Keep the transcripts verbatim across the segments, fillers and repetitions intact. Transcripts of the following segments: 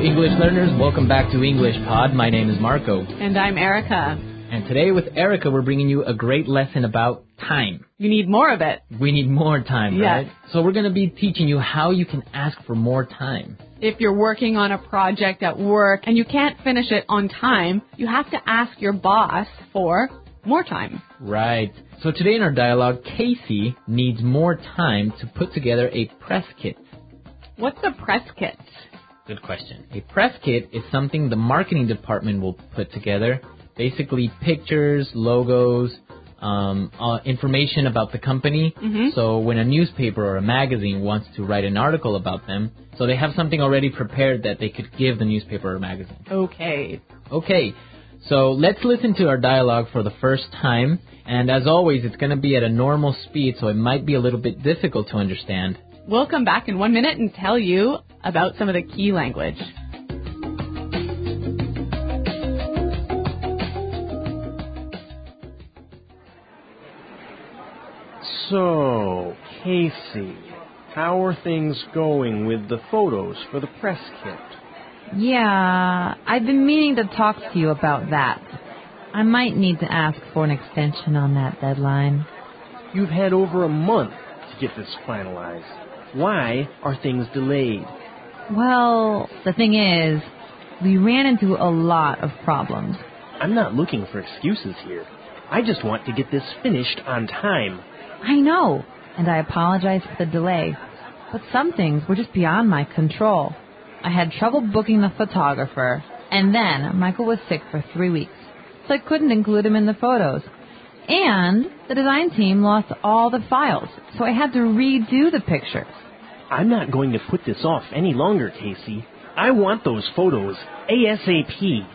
English learners, welcome back to English Pod. My name is Marco. And I'm Erica. And today with Erica, we're bringing you a great lesson about time. You need more of it. We need more time, yes. right? So we're going to be teaching you how you can ask for more time. If you're working on a project at work and you can't finish it on time, you have to ask your boss for more time. Right. So today in our dialogue, Casey needs more time to put together a press kit. What's a press kit? Good question. A press kit is something the marketing department will put together. Basically pictures, logos, um, uh, information about the company. Mm-hmm. So when a newspaper or a magazine wants to write an article about them, so they have something already prepared that they could give the newspaper or magazine. Okay. Okay. So let's listen to our dialogue for the first time. And as always, it's going to be at a normal speed, so it might be a little bit difficult to understand. We'll come back in one minute and tell you about some of the key language. So, Casey, how are things going with the photos for the press kit? Yeah, I've been meaning to talk to you about that. I might need to ask for an extension on that deadline. You've had over a month to get this finalized. Why are things delayed? Well, the thing is, we ran into a lot of problems. I'm not looking for excuses here. I just want to get this finished on time. I know, and I apologize for the delay. But some things were just beyond my control. I had trouble booking the photographer, and then Michael was sick for three weeks, so I couldn't include him in the photos. And the design team lost all the files, so I had to redo the pictures. I'm not going to put this off any longer, Casey. I want those photos ASAP.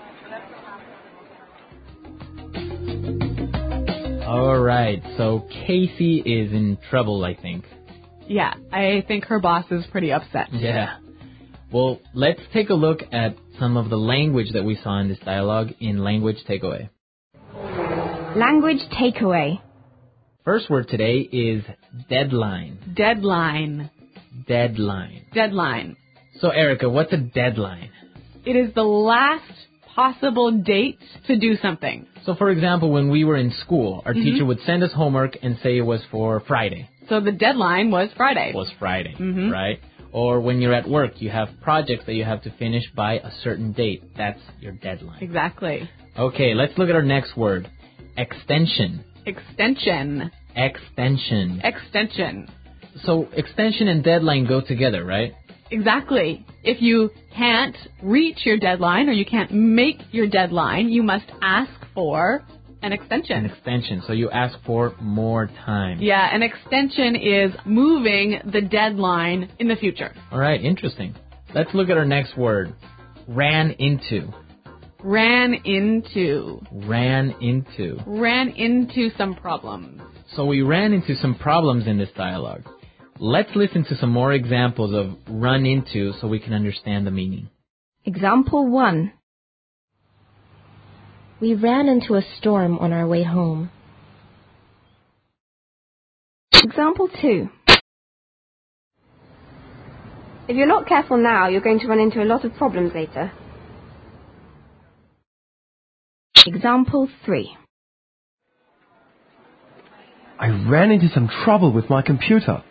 All right, so Casey is in trouble, I think. Yeah, I think her boss is pretty upset. Yeah. Well, let's take a look at some of the language that we saw in this dialogue in Language Takeaway. Language Takeaway. First word today is deadline. Deadline. Deadline. Deadline. So, Erica, what's a deadline? It is the last possible date to do something. So, for example, when we were in school, our mm-hmm. teacher would send us homework and say it was for Friday. So the deadline was Friday. Was Friday, mm-hmm. right? Or when you're at work, you have projects that you have to finish by a certain date. That's your deadline. Exactly. Okay, let's look at our next word. Extension. Extension. Extension. Extension. So extension and deadline go together, right? Exactly. If you can't reach your deadline or you can't make your deadline, you must ask for an extension. An extension. So you ask for more time. Yeah, an extension is moving the deadline in the future. All right, interesting. Let's look at our next word. Ran into. Ran into. Ran into. Ran into some problems. So we ran into some problems in this dialogue. Let's listen to some more examples of run into so we can understand the meaning. Example one. We ran into a storm on our way home. Example two. If you're not careful now, you're going to run into a lot of problems later. Example three. I ran into some trouble with my computer.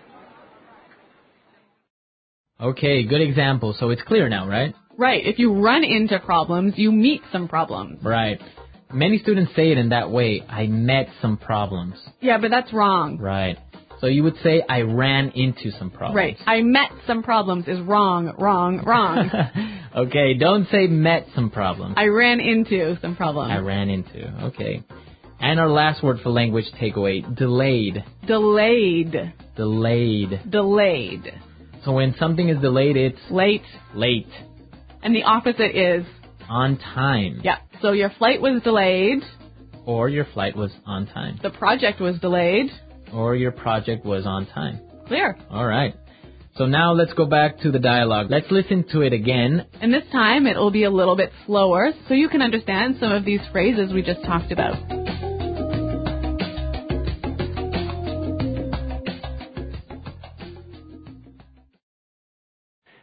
Okay, good example. So it's clear now, right? Right. If you run into problems, you meet some problems. Right. Many students say it in that way. I met some problems. Yeah, but that's wrong. Right. So you would say I ran into some problems. Right. I met some problems is wrong, wrong, wrong. Okay, don't say met some problems. I ran into some problems. I ran into. Okay. And our last word for language takeaway, delayed. Delayed. Delayed. Delayed. So when something is delayed, it's late. Late. And the opposite is on time. Yeah. So your flight was delayed. Or your flight was on time. The project was delayed. Or your project was on time. Clear. All right. So now let's go back to the dialogue. Let's listen to it again. And this time it will be a little bit slower so you can understand some of these phrases we just talked about.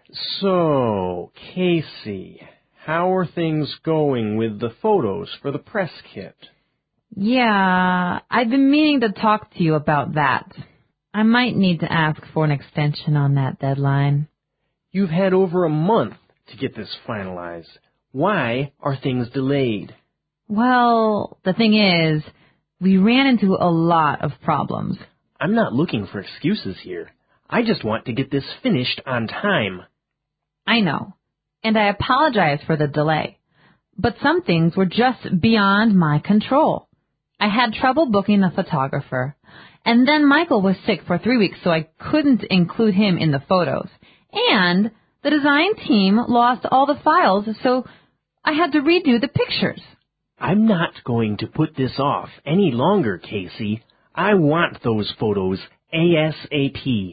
So, Casey, how are things going with the photos for the press kit? Yeah, I've been meaning to talk to you about that. I might need to ask for an extension on that deadline. You've had over a month to get this finalized. Why are things delayed? Well, the thing is, we ran into a lot of problems. I'm not looking for excuses here. I just want to get this finished on time. I know, and I apologize for the delay. But some things were just beyond my control. I had trouble booking a photographer, and then Michael was sick for three weeks, so I couldn't include him in the photos. And the design team lost all the files, so I had to redo the pictures. I'm not going to put this off any longer, Casey. I want those photos ASAP.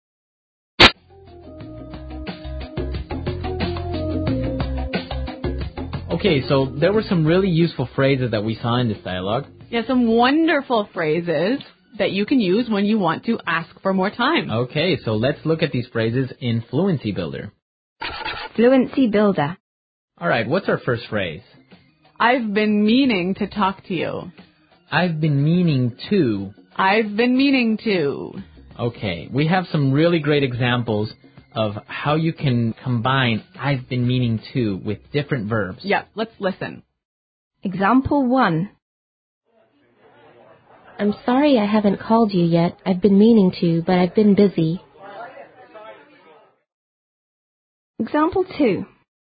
Okay, so there were some really useful phrases that we saw in this dialogue. Yeah, some wonderful phrases that you can use when you want to ask for more time. Okay, so let's look at these phrases in Fluency Builder. Fluency Builder. All right, what's our first phrase? I've been meaning to talk to you. I've been meaning to. I've been meaning to. Okay, we have some really great examples of how you can combine I've been meaning to with different verbs. Yeah, let's listen. Example one. I'm sorry I haven't called you yet. I've been meaning to, but I've been busy. Example two.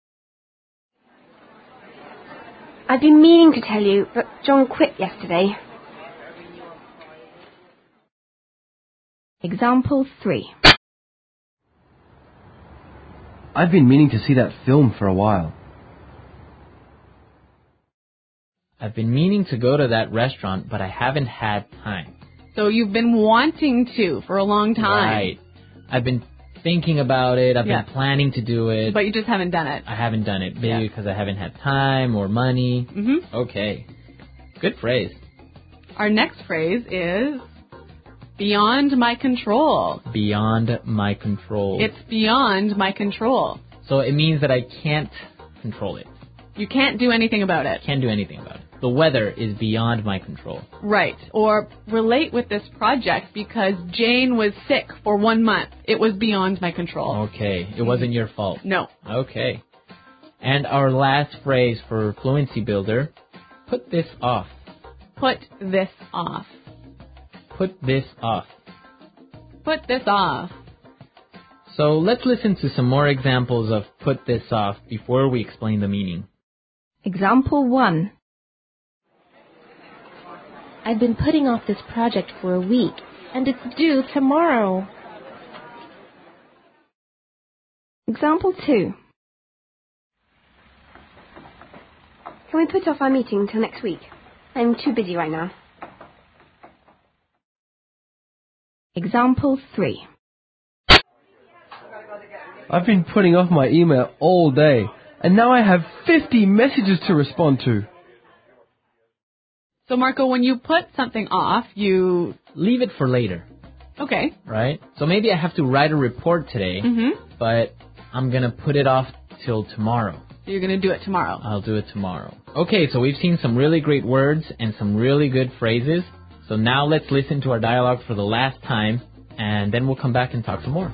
I've been meaning to tell you, but John quit yesterday. Example three. I've been meaning to see that film for a while. I've been meaning to go to that restaurant, but I haven't had time. So you've been wanting to for a long time. Right. I've been thinking about it. I've Yeah. been planning to do it. But you just haven't done it. I haven't done it. Maybe Yeah. because I haven't had time or money. Mm-hmm. Okay. Good phrase. Our next phrase is beyond my control. Beyond my control. It's beyond my control. So it means that I can't control it. You can't do anything about it. Can't do anything about it. The weather is beyond my control. Right. Or relate with this project because Jane was sick for one month. It was beyond my control. Okay. It wasn't your fault. No. Okay. And our last phrase for Fluency Builder, put this off. Put this off. Put this off. Put this off. So let's listen to some more examples of put this off before we explain the meaning. Example one. I've been putting off this project for a week, and it's due tomorrow. Example two. Can we put off our meeting until next week? I'm too busy right now. Example three. I've been putting off my email all day, and now I have fifty messages to respond to. So, Marco, when you put something off, you... Leave it for later, Okay. right? So maybe I have to write a report today, Mm-hmm. but I'm going to put it off till tomorrow. So you're going to do it tomorrow. I'll do it tomorrow. Okay, so we've seen some really great words and some really good phrases. So now let's listen to our dialogue for the last time, and then we'll come back and talk some more.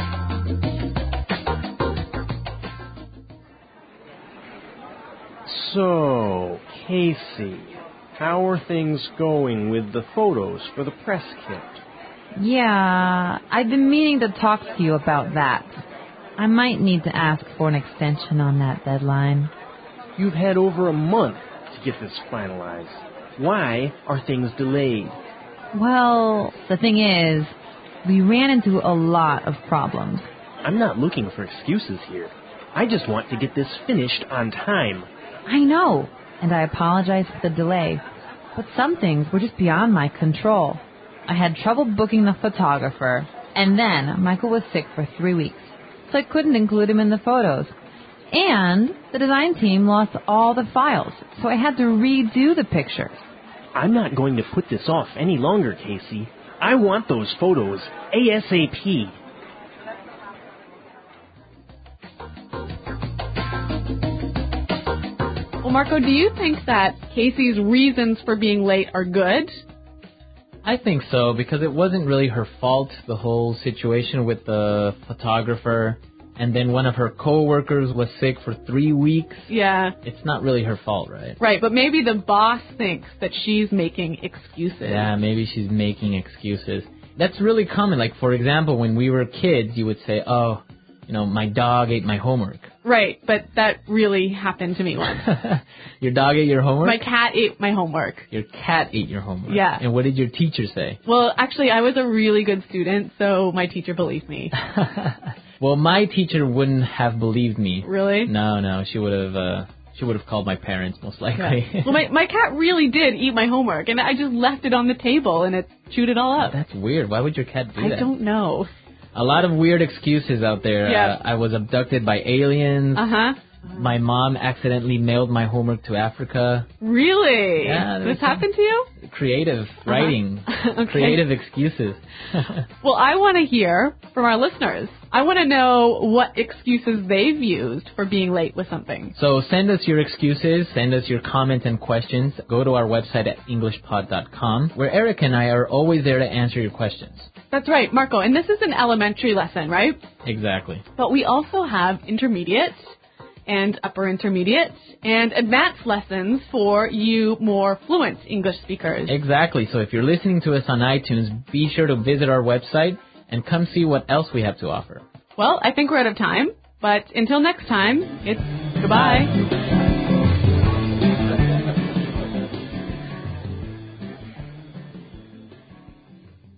So, Casey, how are things going with the photos for the press kit? Yeah, I've been meaning to talk to you about that. I might need to ask for an extension on that deadline. You've had over a month to get this finalized. Why are things delayed? Well, the thing is, we ran into a lot of problems. I'm not looking for excuses here. I just want to get this finished on time. I know, and I apologize for the delay. But some things were just beyond my control. I had trouble booking the photographer, and then Michael was sick for three weeks, so I couldn't include him in the photos. And the design team lost all the files, so I had to redo the pictures. I'm not going to put this off any longer, Casey. I want those photos ASAP. Well, Marco, do you think that Casey's reasons for being late are good? I think so, because it wasn't really her fault, the whole situation with the photographer. And then one of her coworkers was sick for three weeks. Yeah. It's not really her fault, right? Right, but maybe the boss thinks that she's making excuses. Yeah, maybe she's making excuses. That's really common. Like, for example, when we were kids, you would say, oh, you know, my dog ate my homework. Right, but that really happened to me once. Your dog ate your homework? My cat ate my homework. Your cat ate your homework? Yeah. And what did your teacher say? Well, actually, I was a really good student, so my teacher believed me. Well, my teacher wouldn't have believed me. Really? No, no, she would have. Uh, she would have called my parents, most likely. Yeah. Well, my my cat really did eat my homework, and I just left it on the table, and it chewed it all up. That's weird. Why would your cat do I that? I don't know. A lot of weird excuses out there. Yeah. Uh, I was abducted by aliens. Uh huh. My mom accidentally mailed my homework to Africa. Really? Yeah. This happened to you? Creative writing. Uh-huh. Okay. Creative excuses. Well, I want to hear from our listeners. I want to know what excuses they've used for being late with something. So send us your excuses, send us your comments and questions. Go to our website at english pod dot com, where Eric and I are always there to answer your questions. That's right, Marco. And this is an elementary lesson, right? Exactly. But we also have intermediate and upper intermediate and advanced lessons for you more fluent English speakers. Exactly. So if you're listening to us on iTunes, be sure to visit our website and come see what else we have to offer. Well, I think we're out of time, but until next time, it's goodbye.